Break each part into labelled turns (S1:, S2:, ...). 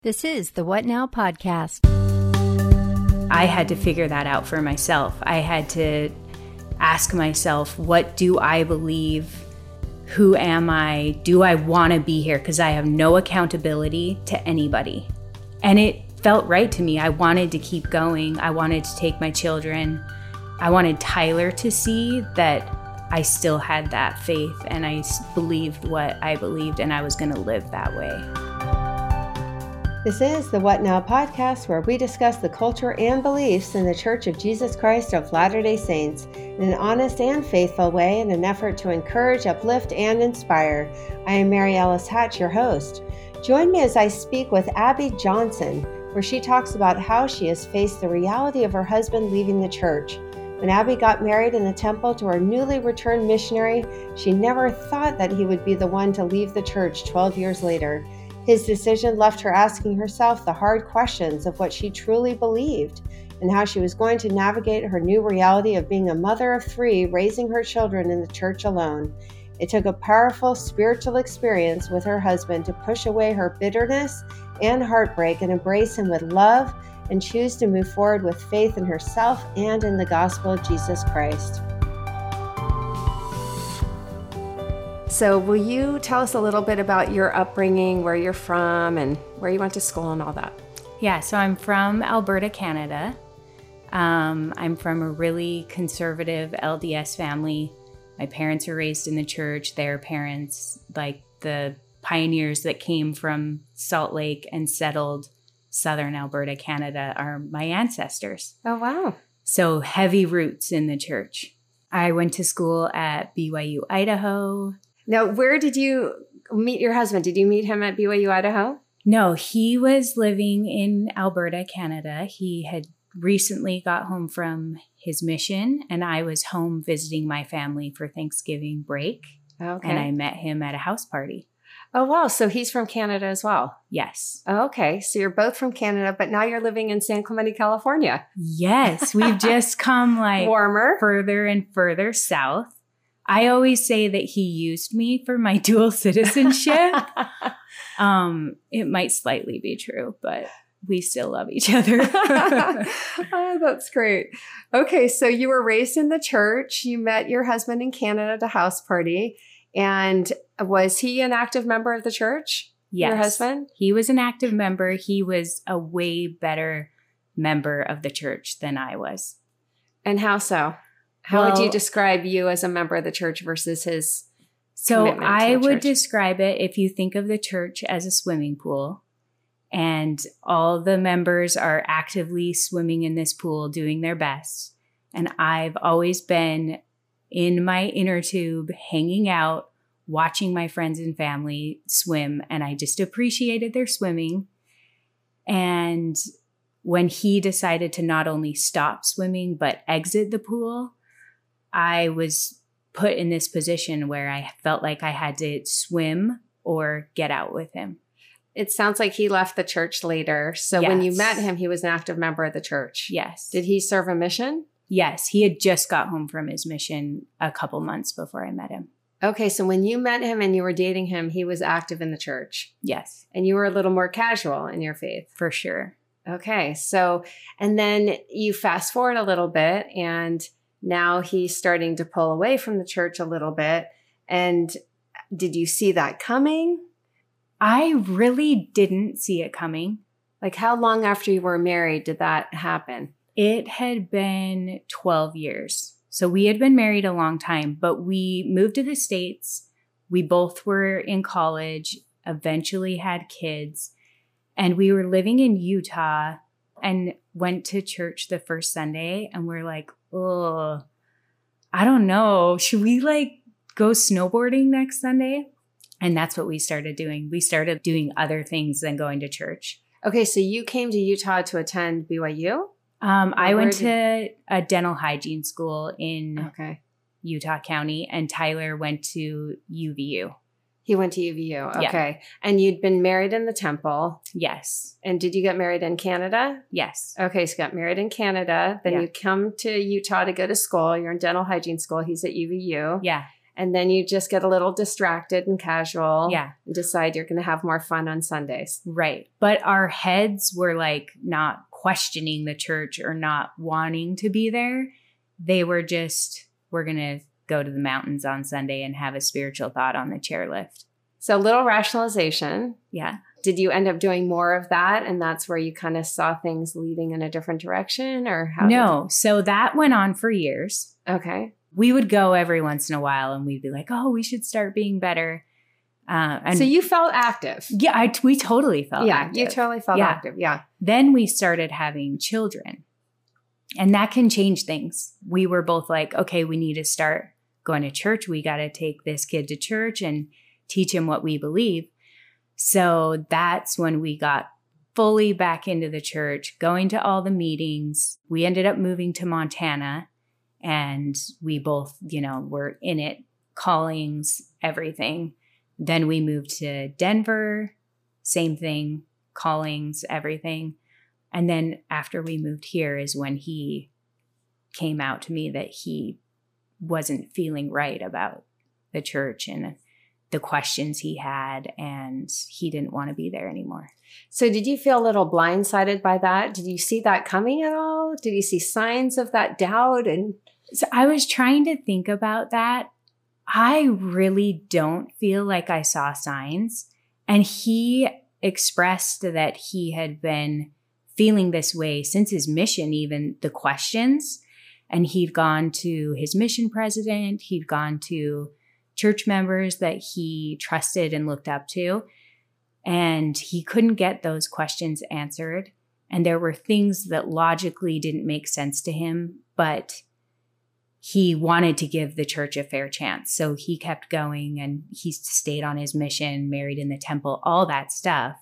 S1: This is the What Now podcast.
S2: I had to figure that out for myself. I had to ask myself, what do I believe? Who am I? Do I want to be here? Because I have no accountability to anybody. And it felt right to me. I wanted to keep going. I wanted to take my children. I wanted Tyler to see that I still had that faith and I believed what I believed and I was going to live that way.
S3: This is the What Now podcast, where we discuss the culture and beliefs in the Church of Jesus Christ of Latter-day Saints in an honest and faithful way in an effort to encourage, uplift, and inspire. I am Mary Alice Hatch, your host. Join me as I speak with Abby Johnson, where she talks about how she has faced the reality of her husband leaving the church. When Abby got married in the temple to her newly returned missionary, she never thought that he would be the one to leave the church 12 years later. His decision left her asking herself the hard questions of what she truly believed and how she was going to navigate her new reality of being a mother of three, raising her children in the church alone. It took a powerful spiritual experience with her husband to push away her bitterness and heartbreak and embrace him with love and choose to move forward with faith in herself and in the gospel of Jesus Christ. So will you tell us a little bit about your upbringing, where you're from, and where you went to school and all that?
S2: Yeah, so I'm from Alberta, Canada. I'm from a really conservative LDS family. My parents were raised in the church. Their parents, like the pioneers that came from Salt Lake and settled southern Alberta, Canada, are my ancestors.
S3: Oh, wow.
S2: So heavy roots in the church. I went to school at BYU, Idaho.
S3: Now, where did you meet your husband? Did you meet him at BYU, Idaho?
S2: No, he was living in Alberta, Canada. He had recently got home from his mission, and I was home visiting my family for Thanksgiving break.
S3: Okay.
S2: And I met him at a house party.
S3: Oh, wow. So he's from Canada as well?
S2: Yes.
S3: Oh, okay. So you're both from Canada, but now you're living in San Clemente, California.
S2: Yes. We've just come
S3: warmer,
S2: further and further south. I always say that he used me for my dual citizenship. It might slightly be true, but we still love each other.
S3: Oh, that's great. Okay, so you were raised in the church. You met your husband in Canada at a house party. And was he an active member of the church?
S2: Yes.
S3: Your husband?
S2: He was an active member. He was a way better member of the church than I was.
S3: And how so? How would you describe you as a member of the church versus his commitment to
S2: I
S3: the
S2: would
S3: church?
S2: describe it, if you think of the church as a swimming pool, and all the members are actively swimming in this pool, doing their best. And I've always been in my inner tube, hanging out, watching my friends and family swim, and I just appreciated their swimming. And when he decided to not only stop swimming, but exit the pool, I was put in this position where I felt like I had to swim or get out with him.
S3: It sounds like he left the church later. So when you met him, he was an active member of the church.
S2: Yes.
S3: Did he serve a mission?
S2: Yes. He had just got home from his mission a couple months before I met him.
S3: Okay. So when you met him and you were dating him, he was active in the church.
S2: Yes.
S3: And you were a little more casual in your faith.
S2: For sure.
S3: Okay. So, and then you fast forward a little bit, and now he's starting to pull away from the church a little bit. And did you see that coming?
S2: I really didn't see it coming.
S3: Like, how long after you were married did that happen?
S2: It had been 12 years. So we had been married a long time, but we moved to the States. We both were in college, eventually had kids, and we were living in Utah and went to church the first Sunday, and we're like, oh, I don't know. Should we go snowboarding next Sunday? And that's what we started doing. We started doing other things than going to church.
S3: Okay, so you came to Utah to attend BYU?
S2: I went to a dental hygiene school in
S3: Utah
S2: County, and Tyler went to UVU.
S3: He went to UVU. Okay.
S2: Yeah.
S3: And you'd been married in the temple.
S2: Yes.
S3: And did you get married in Canada?
S2: Yes.
S3: Okay. So you got married in Canada. Then you come to Utah to go to school. You're in dental hygiene school. He's at UVU.
S2: Yeah.
S3: And then you just get a little distracted and casual.
S2: Yeah.
S3: And decide you're going to have more fun on Sundays.
S2: Right. But our heads were like not questioning the church or not wanting to be there. They were just, we're going to go to the mountains on Sunday and have a spiritual thought on the chairlift.
S3: So little rationalization.
S2: Yeah.
S3: Did you end up doing more of that? And that's where you kind of saw things leading in a different direction, or how?
S2: No. So that went on for years.
S3: Okay.
S2: We would go every once in a while and we'd be like, oh, we should start being better. And
S3: so you felt active.
S2: Yeah, we totally felt active.
S3: You totally felt active. Yeah.
S2: Then we started having children. And that can change things. We were both like, okay, we need to start going to church. We got to take this kid to church and teach him what we believe. So that's when we got fully back into the church, going to all the meetings. We ended up moving to Montana, and we both, were in it, callings, everything. Then we moved to Denver, same thing, callings, everything. And then after we moved here is when he came out to me that he wasn't feeling right about the church and the questions he had, and he didn't want to be there anymore.
S3: So did you feel a little blindsided by that? Did you see that coming at all? Did you see signs of that doubt? And
S2: so I was trying to think about that. I really don't feel like I saw signs. And he expressed that he had been feeling this way since his mission, even the questions. And he'd gone to his mission president. He'd gone to church members that he trusted and looked up to. And he couldn't get those questions answered. And there were things that logically didn't make sense to him, but he wanted to give the church a fair chance. So he kept going and he stayed on his mission, married in the temple, all that stuff.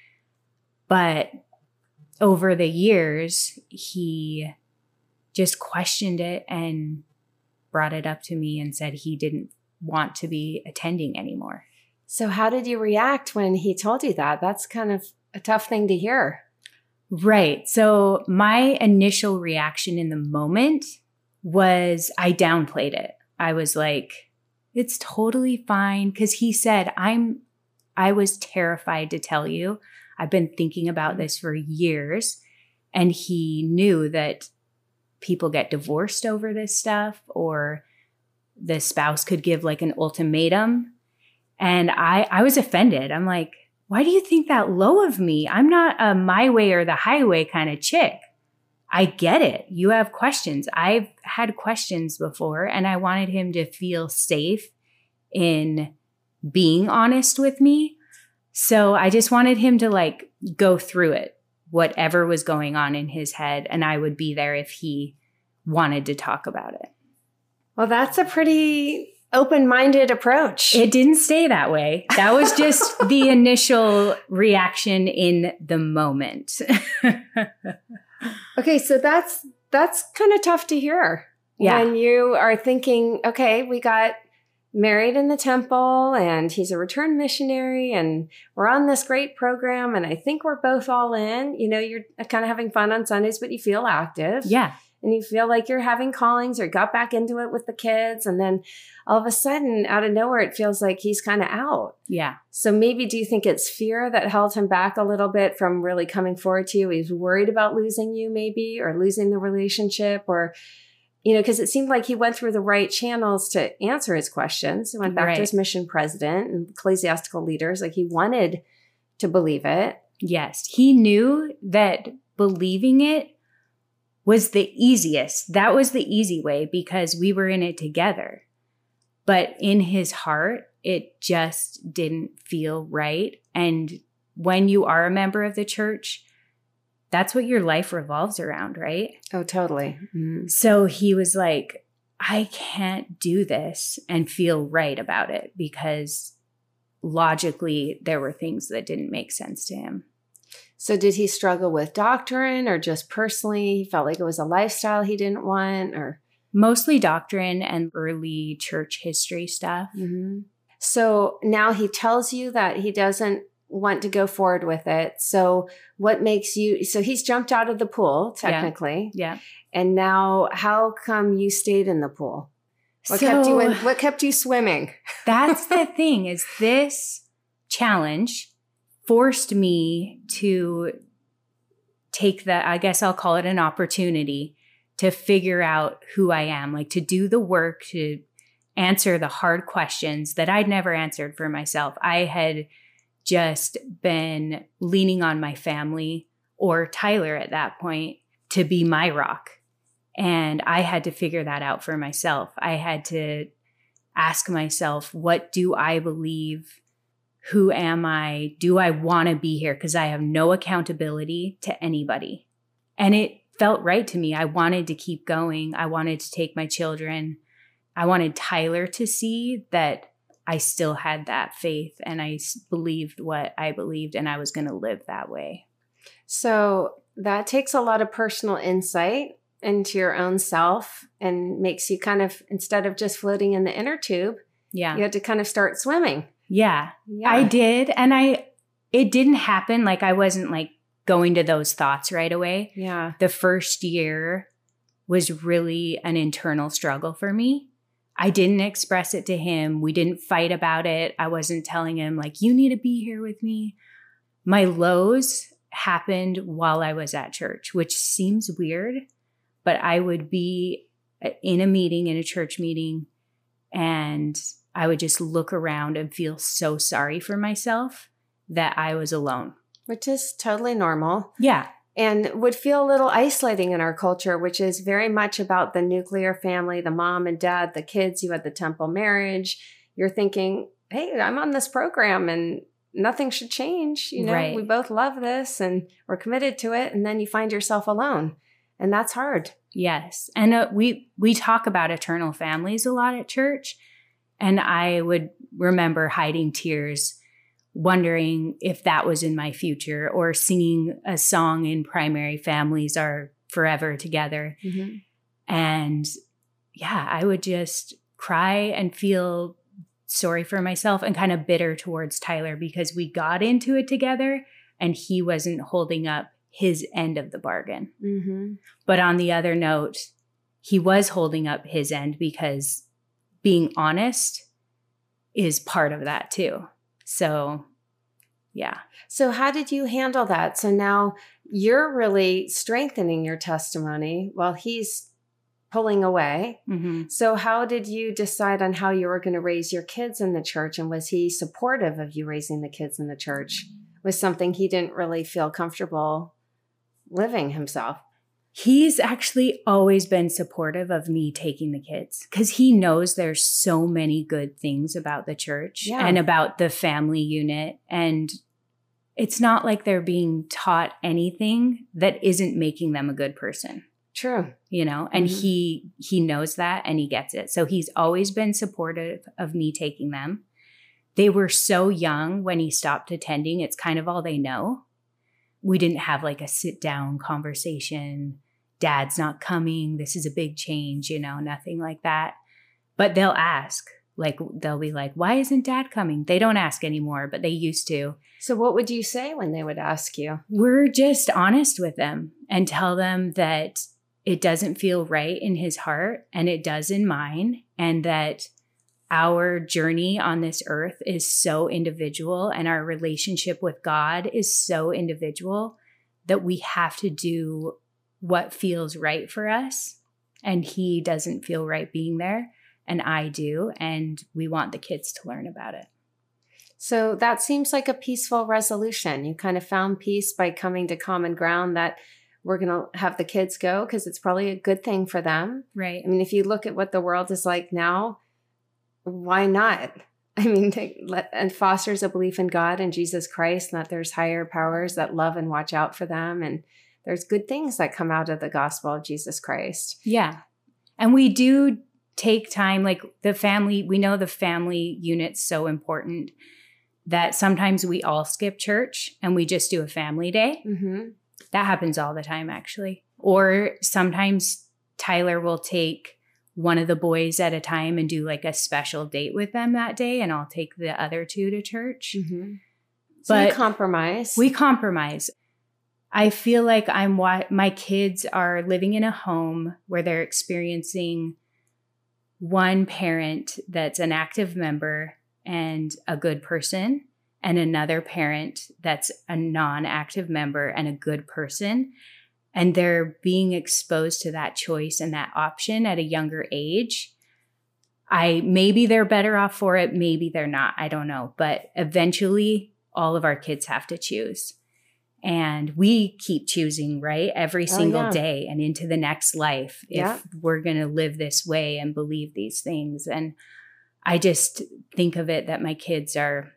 S2: But over the years, he just questioned it and brought it up to me and said he didn't want to be attending anymore.
S3: So how did you react when he told you that? That's kind of a tough thing to hear.
S2: Right. So my initial reaction in the moment was I downplayed it. I was like, it's totally fine. Because he said, I was terrified to tell you. I've been thinking about this for years. And he knew that people get divorced over this stuff, or the spouse could give like an ultimatum. And I was offended. I'm like, why do you think that low of me? I'm not a my way or the highway kind of chick. I get it. You have questions. I've had questions before, and I wanted him to feel safe in being honest with me. So I just wanted him to like go through it, whatever was going on in his head, and I would be there if he wanted to talk about it.
S3: Well, that's a pretty open-minded approach.
S2: It didn't stay that way. That was just the initial reaction in the moment.
S3: Okay, so that's kind of tough to hear.
S2: Yeah.
S3: When you are thinking, okay, we got married in the temple and he's a returned missionary and we're on this great program and I think we're both all in. You're kind of having fun on Sundays, but you feel active.
S2: Yeah.
S3: And you feel like you're having callings or got back into it with the kids. And then all of a sudden, out of nowhere, it feels like he's kind of out.
S2: Yeah.
S3: So maybe do you think it's fear that held him back a little bit from really coming forward to you? He's worried about losing you maybe, or losing the relationship, or, because it seemed like he went through the right channels to answer his questions. He went back to his mission president and ecclesiastical leaders. Like he wanted to believe it.
S2: Yes. He knew that believing it was the easiest. That was the easy way because we were in it together. But in his heart, it just didn't feel right. And when you are a member of the church, that's what your life revolves around, right?
S3: Oh, totally. Mm-hmm.
S2: So he was like, I can't do this and feel right about it because logically there were things that didn't make sense to him.
S3: So did he struggle with doctrine, or just personally he felt like it was a lifestyle he didn't want? Or
S2: mostly doctrine and early church history stuff.
S3: Mm-hmm. So now he tells you that he doesn't want to go forward with it. So what makes you, so he's jumped out of the pool technically.
S2: Yeah.
S3: And now how come you stayed in the pool? What kept you swimming?
S2: That's the thing, is this challenge forced me to take I guess I'll call it an opportunity to figure out who I am, like to do the work, to answer the hard questions that I'd never answered for myself. I had just been leaning on my family or Tyler at that point to be my rock. And I had to figure that out for myself. I had to ask myself, what do I believe? Who am I? Do I want to be here? Because I have no accountability to anybody. And it felt right to me. I wanted to keep going. I wanted to take my children. I wanted Tyler to see that I still had that faith and I believed what I believed and I was going to live that way.
S3: So that takes a lot of personal insight into your own self and makes you kind of, instead of just floating in the inner tube, you had to kind of start swimming.
S2: Yeah, I did. And it didn't happen. Like I wasn't like going to those thoughts right away.
S3: Yeah.
S2: The first year was really an internal struggle for me. I didn't express it to him. We didn't fight about it. I wasn't telling him like, you need to be here with me. My lows happened while I was at church, which seems weird, but I would be in a church meeting, and I would just look around and feel so sorry for myself that I was alone.
S3: Which is totally normal.
S2: Yeah.
S3: And would feel a little isolating in our culture, which is very much about the nuclear family, the mom and dad, the kids. You had the temple marriage. You're thinking, hey, I'm on this program and nothing should change. You know,
S2: right.
S3: We both love this and we're committed to it. And then you find yourself alone. And that's hard.
S2: Yes. And we talk about eternal families a lot at church. And I would remember hiding tears, wondering if that was in my future, or singing a song in Primary Families Are Forever Together.
S3: Mm-hmm.
S2: And yeah, I would just cry and feel sorry for myself and kind of bitter towards Tyler because we got into it together and he wasn't holding up his end of the bargain.
S3: Mm-hmm.
S2: But on the other note, he was holding up his end because being honest is part of that too. So, yeah.
S3: So how did you handle that? So now you're really strengthening your testimony while he's pulling away.
S2: Mm-hmm.
S3: So how did you decide on how you were going to raise your kids in the church? And was he supportive of you raising the kids in the church? Was something he didn't really feel comfortable living himself?
S2: He's actually always been supportive of me taking the kids because he knows there's so many good things about the church and about the family unit. And it's not like they're being taught anything that isn't making them a good person.
S3: True.
S2: You know, and
S3: Mm-hmm.
S2: he knows that and he gets it. So he's always been supportive of me taking them. They were so young when he stopped attending. It's kind of all they know. We didn't have like a sit down conversation. Dad's not coming. This is a big change, you know, nothing like that. But they'll ask, like, they'll be like, why isn't Dad coming? They don't ask anymore, but they used to.
S3: So what would you say when they would ask you?
S2: We're just honest with them and tell them that it doesn't feel right in his heart and it does in mine, and that our journey on this earth is so individual and our relationship with God is so individual that we have to do what feels right for us. And he doesn't feel right being there, and I do. And we want the kids to learn about it.
S3: So that seems like a peaceful resolution. You kind of found peace by coming to common ground that we're going to have the kids go because it's probably a good thing for them.
S2: Right.
S3: I mean, if you look at what the world is like now, why not? I mean, and fosters a belief in God and Jesus Christ, and that there's higher powers that love and watch out for them. And there's good things that come out of the gospel of Jesus Christ.
S2: Yeah. And we do take time, like the family, we know the family unit's so important that sometimes we all skip church and we just do a family day.
S3: Mm-hmm.
S2: That happens all the time, actually. Or sometimes Tyler will take one of the boys at a time and do like a special date with them that day, and I'll take the other two to church.
S3: Mm-hmm. So
S2: but
S3: you compromise.
S2: We compromise. I feel like my kids are living in a home where they're experiencing one parent that's an active member and a good person, and another parent that's a non-active member and a good person. And they're being exposed to that choice and that option at a younger age. Maybe they're better off for it. Maybe they're not. I don't know. But eventually all of our kids have to choose. And we keep choosing, right? Every single day and into the next life if we're going to live this way and believe these things. And I just think of it that my kids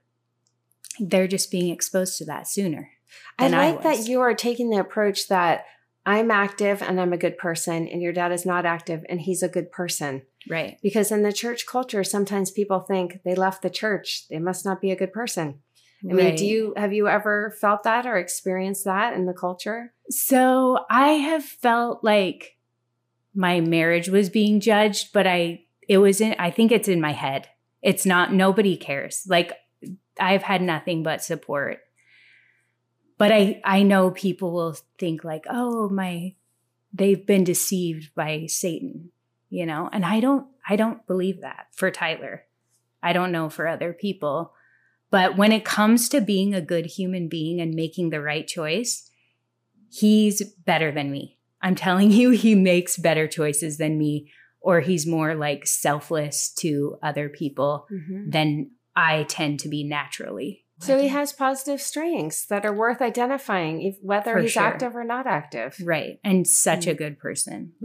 S2: they're just being exposed to that sooner.
S3: I like that you are taking the approach that I'm active and I'm a good person, and your dad is not active and he's a good person.
S2: Right.
S3: Because in the church culture, sometimes people think they left the church, they must not be a good person. I mean, have you ever felt that or experienced that in the culture?
S2: So I have felt like my marriage was being judged, but I think it's in my head. It's not, nobody cares. Like, I've had nothing but support. But I know people will think like, oh, they've been deceived by Satan, and I don't believe that for Tyler. I don't know for other people. But when it comes to being a good human being and making the right choice, he's better than me. I'm telling you, he makes better choices than me, or he's more like selfless to other people than I tend to be naturally.
S3: So he has positive strengths that are worth identifying, whether he's active or not active.
S2: Right. And such a good person.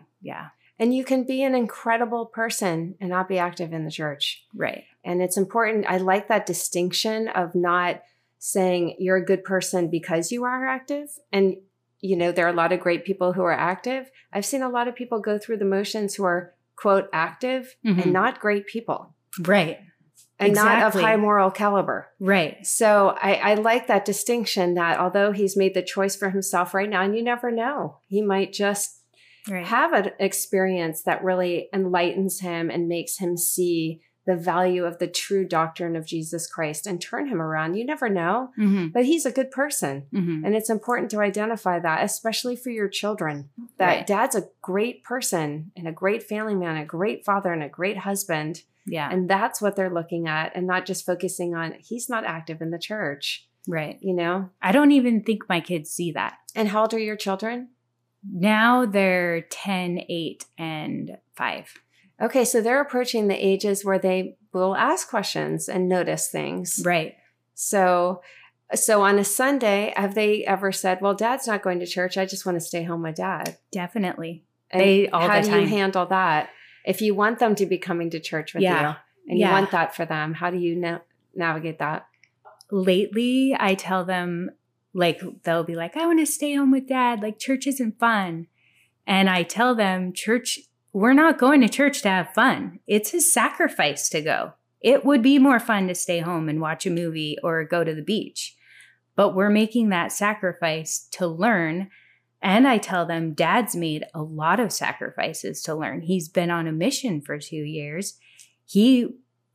S3: And you can be an incredible person and not be active in the church.
S2: Right.
S3: And it's important. I like that distinction of not saying you're a good person because you are active. And, there are a lot of great people who are active. I've seen a lot of people go through the motions who are, quote, active and not great people.
S2: Right.
S3: And not of high moral caliber.
S2: Right.
S3: So I like that distinction that although he's made the choice for himself right now, and you never know, he might just have an experience that really enlightens him and makes him see the value of the true doctrine of Jesus Christ and turn him around. You never know, but he's a good person. And it's important to identify that, especially for your children, that dad's a great person and a great family man, a great father and a great husband.
S2: Yeah.
S3: And that's what they're looking at and not just focusing on he's not active in the church.
S2: Right.
S3: I
S2: don't even think my kids see that.
S3: And how old are your children?
S2: Now they're 10, 8, and 5.
S3: Okay, so they're approaching the ages where they will ask questions and notice things.
S2: Right.
S3: So on a Sunday, have they ever said, well, Dad's not going to church, I just want to stay home with Dad?
S2: Definitely.
S3: And how do you handle that? If you want them to be coming to church with you and you want that for them, how do you navigate that?
S2: Lately, I tell them, like, they'll be like, I want to stay home with Dad. Like, church isn't fun. And I tell them, we're not going to church to have fun. It's a sacrifice to go. It would be more fun to stay home and watch a movie or go to the beach. But we're making that sacrifice to learn. And I tell them, Dad's made a lot of sacrifices to learn. He's been on a mission for 2 years. He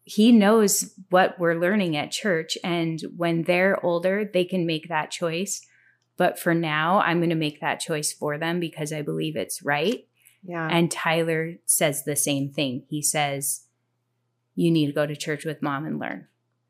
S2: knows what we're learning at church. And when they're older, they can make that choice. But for now, I'm going to make that choice for them because I believe it's right.
S3: Yeah.
S2: And Tyler says the same thing. He says, you need to go to church with Mom and learn.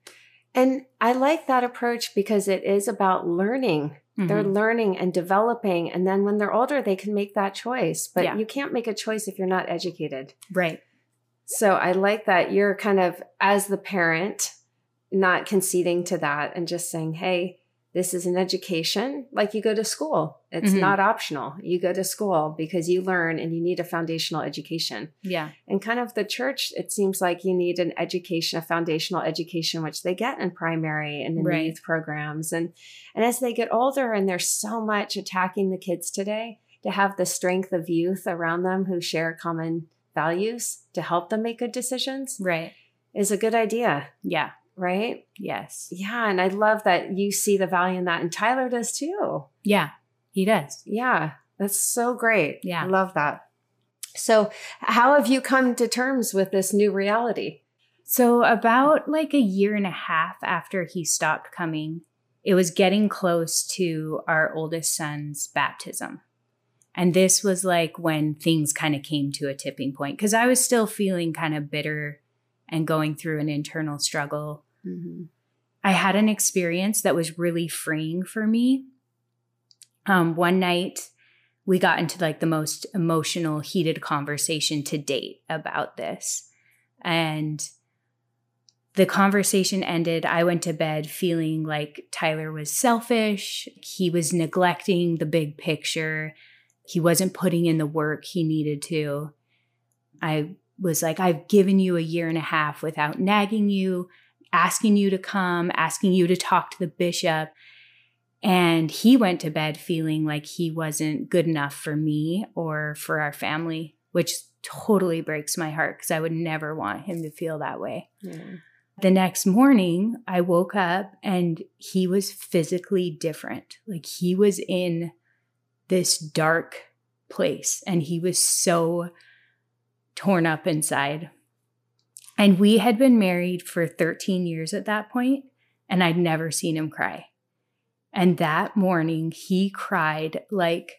S3: And I like that approach because it is about learning. They're learning and developing. And then when they're older, they can make that choice. But you can't make a choice if you're not educated.
S2: Right.
S3: So I like that you're kind of, as the parent, not conceding to that and just saying, hey, this is an education. Like you go to school. It's not optional. You go to school because you learn and you need a foundational education.
S2: Yeah.
S3: And kind of the church, it seems like you need an education, a foundational education, which they get in primary and in the youth programs. And as they get older, and there's so much attacking the kids today, to have the strength of youth around them who share common values to help them make good decisions.
S2: Right.
S3: Is a good idea.
S2: Yeah.
S3: Right?
S2: Yes.
S3: Yeah. And I love that you see the value in that. And Tyler does too.
S2: Yeah, he does.
S3: Yeah. That's so great.
S2: Yeah.
S3: I love that. So how have you come to terms with this new reality?
S2: So about like a year and a half after he stopped coming, it was getting close to our oldest son's baptism. And this was like when things kind of came to a tipping point, because I was still feeling kind of bitter and going through an internal struggle.
S3: Mm-hmm.
S2: I had an experience that was really freeing for me. One night we got into like the most emotional, heated conversation to date about this. And the conversation ended. I went to bed feeling like Tyler was selfish. He was neglecting the big picture. He wasn't putting in the work he needed to. I was like, I've given you 1.5 years without nagging you, asking you to come, asking you to talk to the bishop. And he went to bed feeling like he wasn't good enough for me or for our family, which totally breaks my heart because I would never want him to feel that way.
S3: Yeah.
S2: The next morning, I woke up and he was physically different. Like he was in this dark place and he was so torn up inside. And we had been married for 13 years at that point, and I'd never seen him cry. And that morning, he cried like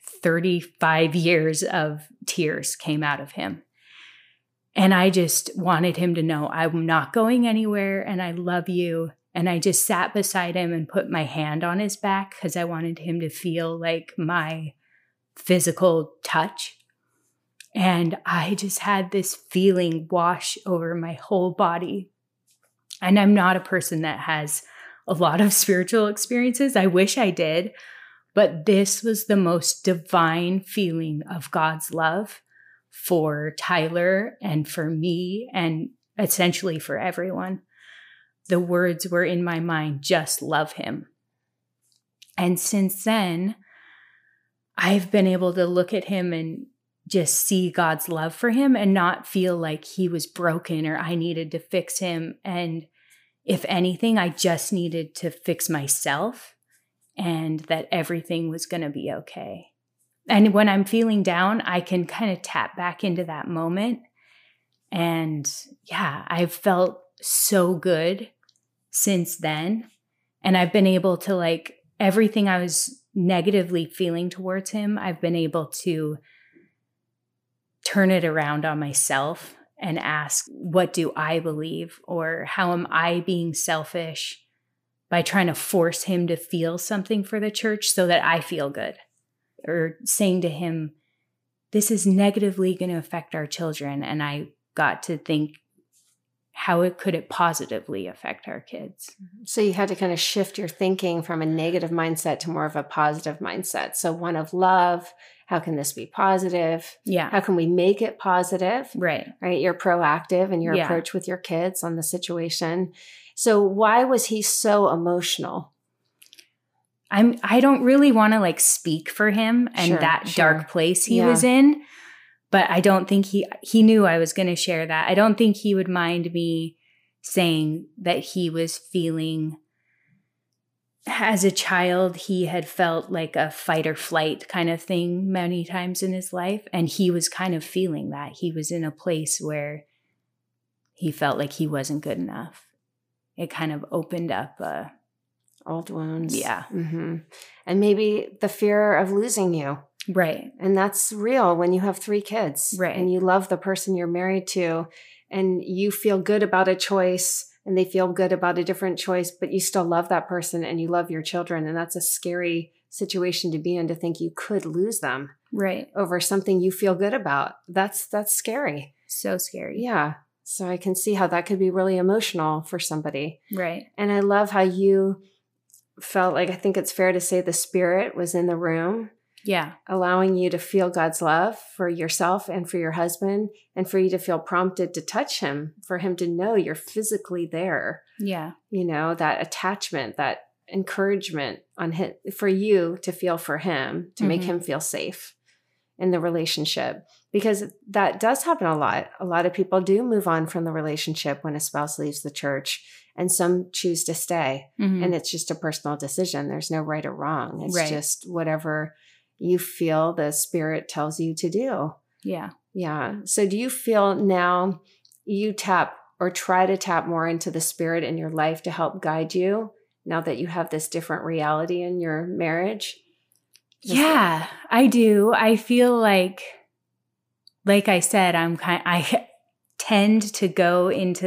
S2: 35 years of tears came out of him. And I just wanted him to know I'm not going anywhere and I love you. And I just sat beside him and put my hand on his back because I wanted him to feel like my physical touch. And I just had this feeling wash over my whole body. And I'm not a person that has a lot of spiritual experiences. I wish I did. But this was the most divine feeling of God's love for Tyler and for me and essentially for everyone. The words were in my mind, just love him. And since then, I've been able to look at him and just see God's love for him and not feel like he was broken or I needed to fix him. And if anything, I just needed to fix myself and that everything was going to be okay. And when I'm feeling down, I can kind of tap back into that moment. And yeah, I've felt so good since then. And I've been able to like everything I was negatively feeling towards him, I've been able to turn it around on myself and ask, what do I believe? Or how am I being selfish by trying to force him to feel something for the church so that I feel good? Or saying to him, this is negatively going to affect our children. And I got to think, how could it positively affect our kids?
S3: So you had to kind of shift your thinking from a negative mindset to more of a positive mindset. So one of love, how can this be positive?
S2: Yeah.
S3: How can we make it positive?
S2: Right.
S3: Right. You're proactive in your approach with your kids on the situation. So why was he so emotional?
S2: I don't really want to like speak for him and that dark place he was in, but I don't think he knew I was going to share that. I don't think he would mind me saying that he was feeling, as a child, he had felt like a fight or flight kind of thing many times in his life. And he was kind of feeling that. He was in a place where he felt like he wasn't good enough. It kind of opened up
S3: old wounds.
S2: Yeah.
S3: Mm-hmm. And maybe the fear of losing you.
S2: Right.
S3: And that's real when you have 3 kids.
S2: Right.
S3: And you love the person you're married to and you feel good about a choice and they feel good about a different choice, but you still love that person and you love your children. And that's a scary situation to be in, to think you could lose them.
S2: Right.
S3: Over something you feel good about. That's scary.
S2: So scary.
S3: Yeah. So I can see how that could be really emotional for somebody.
S2: Right.
S3: And I love how you felt like, I think it's fair to say the Spirit was in the room.
S2: Yeah.
S3: Allowing you to feel God's love for yourself and for your husband, and for you to feel prompted to touch him, for him to know you're physically there.
S2: Yeah.
S3: You know, that attachment, that encouragement on him, for you to feel for him, to make him feel safe in the relationship. Because that does happen a lot. A lot of people do move on from the relationship when a spouse leaves the church, and some choose to stay. And it's just a personal decision. There's no right or wrong. It's just whatever you feel the Spirit tells you to do.
S2: Yeah.
S3: Yeah. So do you feel now you tap or try to tap more into the Spirit in your life to help guide you now that you have this different reality in your marriage?
S2: Yeah, I do. I feel like I said, I tend to go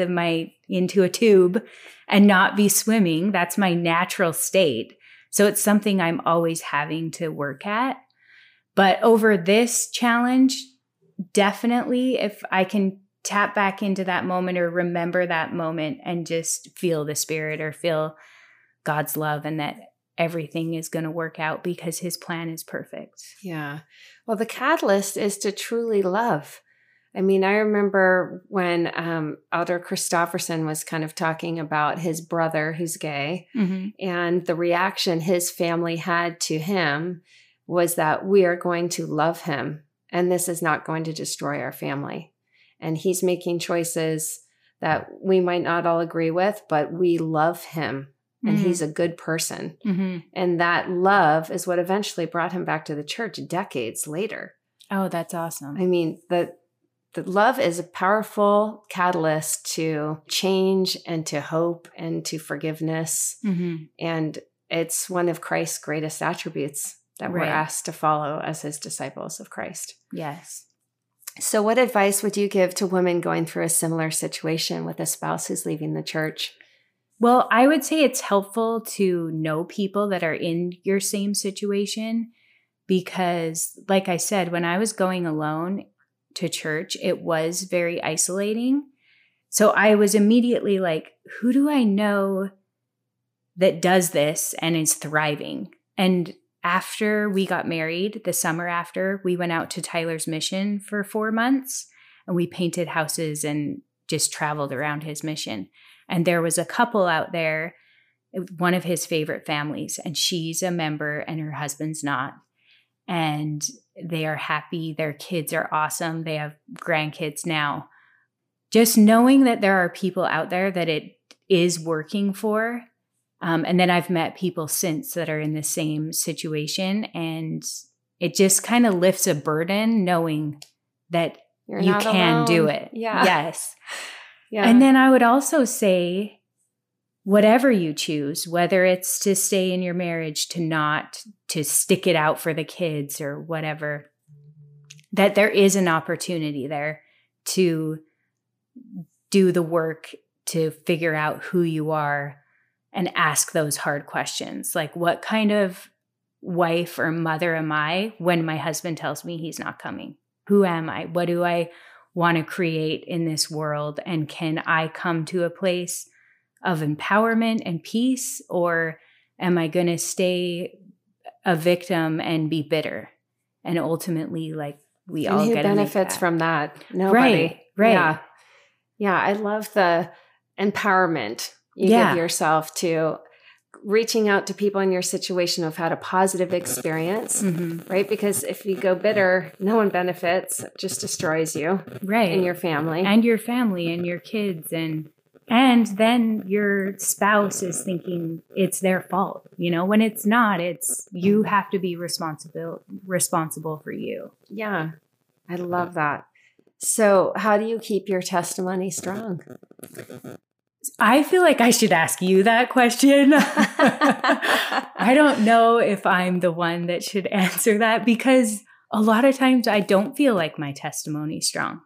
S2: into a tube and not be swimming. That's my natural state. So it's something I'm always having to work at. But over this challenge, definitely, if I can tap back into that moment or remember that moment and just feel the Spirit or feel God's love and that everything is going to work out because his plan is perfect.
S3: Yeah. Well, the catalyst is to truly love. I mean, I remember when Elder Christofferson was kind of talking about his brother who's gay, and the reaction his family had to him was that we are going to love him, and this is not going to destroy our family. And he's making choices that we might not all agree with, but we love him. And he's a good person. And that love is what eventually brought him back to the church decades later.
S2: Oh, that's awesome.
S3: I mean, the love is a powerful catalyst to change and to hope and to forgiveness. And it's one of Christ's greatest attributes that we're asked to follow as his disciples of Christ.
S2: Yes.
S3: So what advice would you give to women going through a similar situation with a spouse who's leaving the church?
S2: Well, I would say it's helpful to know people that are in your same situation because, like I said, when I was going alone to church, it was very isolating. So I was immediately like, who do I know that does this and is thriving? And after we got married, the summer after, we went out to Tyler's Mission for 4 months and we painted houses and just traveled around his mission. And there was a couple out there, one of his favorite families, and she's a member and her husband's not. And they are happy. Their kids are awesome. They have grandkids now. Just knowing that there are people out there that it is working for. And then I've met people since that are in the same situation. And it just kind of lifts a burden knowing that you can do it.
S3: Yeah.
S2: Yes.
S3: Yeah.
S2: And then I would also say, whatever you choose, whether it's to stay in your marriage, to stick it out for the kids or whatever, that there is an opportunity there to do the work to figure out who you are and ask those hard questions. Like, what kind of wife or mother am I when my husband tells me he's not coming? Who am I? What do I want to create in this world? And can I come to a place of empowerment and peace? Or am I going to stay a victim and be bitter? And ultimately, like, we all get
S3: benefits from that. Nobody.
S2: Right.
S3: Yeah. I love the empowerment you give yourself to reaching out to people in your situation who've had a positive experience, right? Because if you go bitter, no one benefits. It just destroys you,
S2: right?
S3: And your family.
S2: And your family and your kids. And then your spouse is thinking it's their fault, when it's not. It's you have to be responsible for you.
S3: Yeah, I love that. So how do you keep your testimony strong?
S2: I feel like I should ask you that question. I don't know if I'm the one that should answer that because a lot of times I don't feel like my testimony is strong.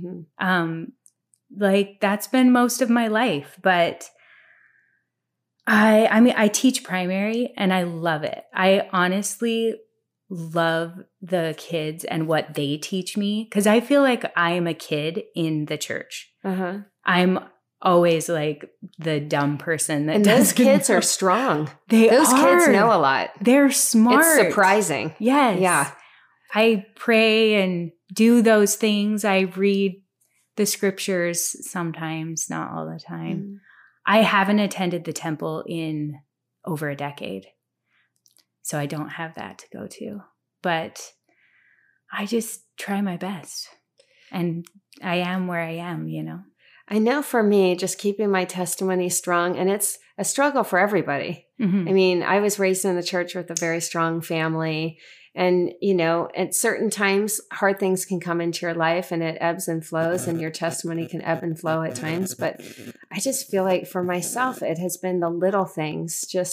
S2: Like that's been most of my life, but I mean, I teach primary and I love it. I honestly love the kids and what they teach me because I feel like I am a kid in the church. I'm always like the dumb person that
S3: those kids are strong.
S2: Those
S3: kids know a lot.
S2: They're smart.
S3: It's surprising.
S2: Yes.
S3: Yeah.
S2: I pray and do those things. I read the scriptures sometimes, not all the time. I haven't attended the temple in over a decade, so I don't have that to go to. But I just try my best, and I am where I am,
S3: I know for me, just keeping my testimony strong, and it's a struggle for everybody. I mean, I was raised in the church with a very strong family. And, at certain times, hard things can come into your life and it ebbs and flows and your testimony can ebb and flow at times. But I just feel like for myself, it has been the little things, just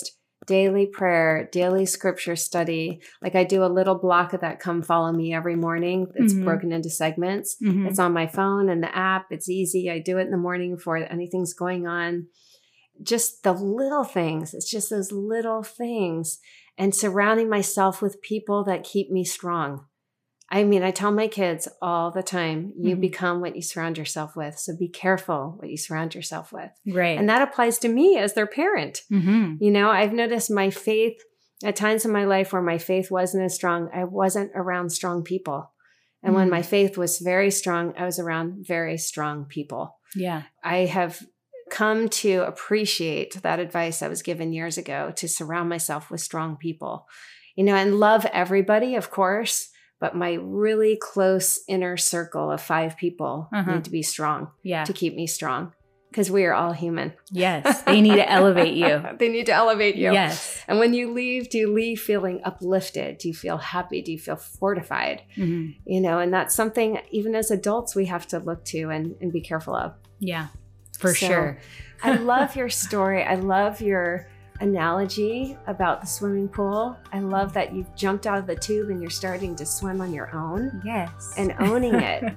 S3: daily prayer, daily scripture study. Like I do a little block of that Come Follow Me every morning. It's broken into segments. It's on my phone and the app. It's easy. I do it in the morning before anything's going on. Just the little things. It's just those little things. And surrounding myself with people that keep me strong. I mean, I tell my kids all the time, you become what you surround yourself with. So be careful what you surround yourself with.
S2: Right.
S3: And that applies to me as their parent. You know, I've noticed my faith at times in my life where my faith wasn't as strong. I wasn't around strong people. And when my faith was very strong, I was around very strong people.
S2: Yeah.
S3: I have come to appreciate that advice I was given years ago to surround myself with strong people, you know, and love everybody, of course. But my really close inner circle of 5 people need to be strong to keep me strong because we are all human.
S2: Yes. They need to elevate you.
S3: They need to elevate you.
S2: Yes.
S3: And when you leave, do you leave feeling uplifted? Do you feel happy? Do you feel fortified? You know, and that's something even as adults we have to look to and be careful of.
S2: Yeah, for sure.
S3: I love your story. I love your analogy about the swimming pool. I love that you've jumped out of the tube and you're starting to swim on your own.
S2: Yes.
S3: And owning it.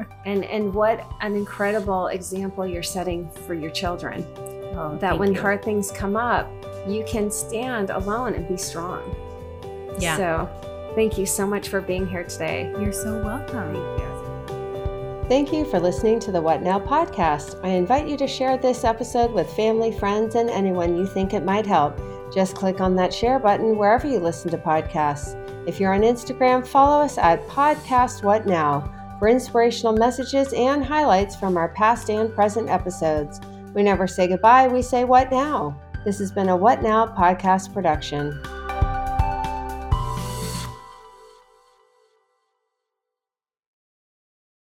S3: and what an incredible example you're setting for your children. That when hard things come up, you can stand alone and be strong.
S2: Yeah.
S3: So thank you so much for being here today.
S2: You're so welcome.
S3: Thank you. Thank you for listening to the What Now podcast. I invite you to share this episode with family, friends, and anyone you think it might help. Just click on that share button wherever you listen to podcasts. If you're on Instagram, follow us at Podcast What Now for inspirational messages and highlights from our past and present episodes. We never say goodbye, we say what now. This has been a What Now podcast production.